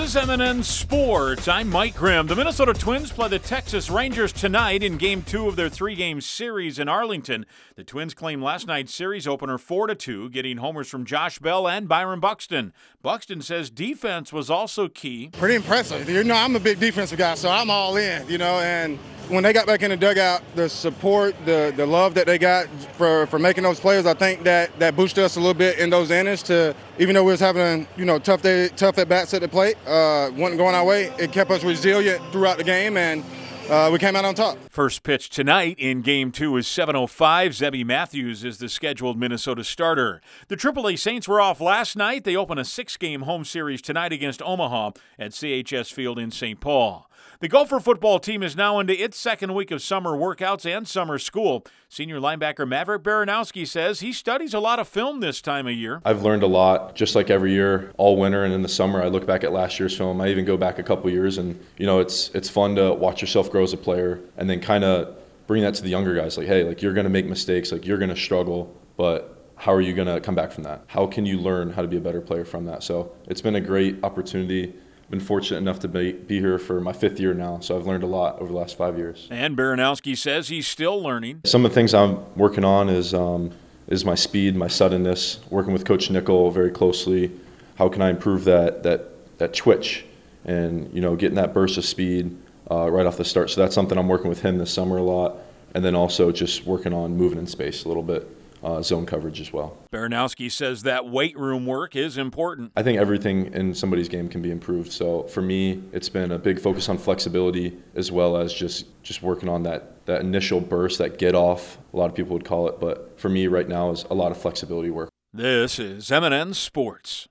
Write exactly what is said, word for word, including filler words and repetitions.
is M and N Sports. I'm Mike Grimm. The Minnesota Twins play the Texas Rangers tonight in Game two of their three-game series in Arlington. The Twins claim last night's series opener four to two, getting homers from Josh Bell and Byron Buxton. Buxton says defense was also key. Pretty impressive. You know, I'm a big defensive guy, so I'm all in, you know, and when they got back in the dugout, the support, the the love that they got for, for making those plays, I think that, that boosted us a little bit in those innings to, even though we was having, you know, tough day, tough at bats at the plate, uh, wasn't going our way, it kept us resilient throughout the game, and uh, we came out on top. First pitch tonight in Game two is seven oh five. Zebby Matthews is the scheduled Minnesota starter. The triple A Saints were off last night. They open a six-game home series tonight against Omaha at C H S Field in Saint Paul. The Gopher football team is now into its second week of summer workouts and summer school. Senior linebacker Maverick Baranowski says he studies a lot of film this time of year. I've learned a lot, just like every year, all winter and in the summer. I look back at last year's film. I even go back a couple years, and you know, it's it's fun to watch yourself grow as a player, and then kind of bring that to the younger guys. Like, hey, like you're going to make mistakes, like you're going to struggle, but how are you going to come back from that? How can you learn how to be a better player from that? So it's been a great opportunity. Been fortunate enough to be, be here for my fifth year now, so I've learned a lot over the last five years. And Baranowski says he's still learning. Some of the things I'm working on is um, is my speed, my suddenness, working with Coach Nickel very closely. How can I improve that that that twitch and, you know, getting that burst of speed uh, right off the start. So that's something I'm working with him this summer a lot. And then also just working on moving in space a little bit. Uh, zone coverage as well. Baranowski says that weight room work is important. I think everything in somebody's game can be improved. So for me, it's been a big focus on flexibility as well as just, just working on that, that initial burst, that get off, a lot of people would call it. But for me right now is a lot of flexibility work. This is M and N Sports.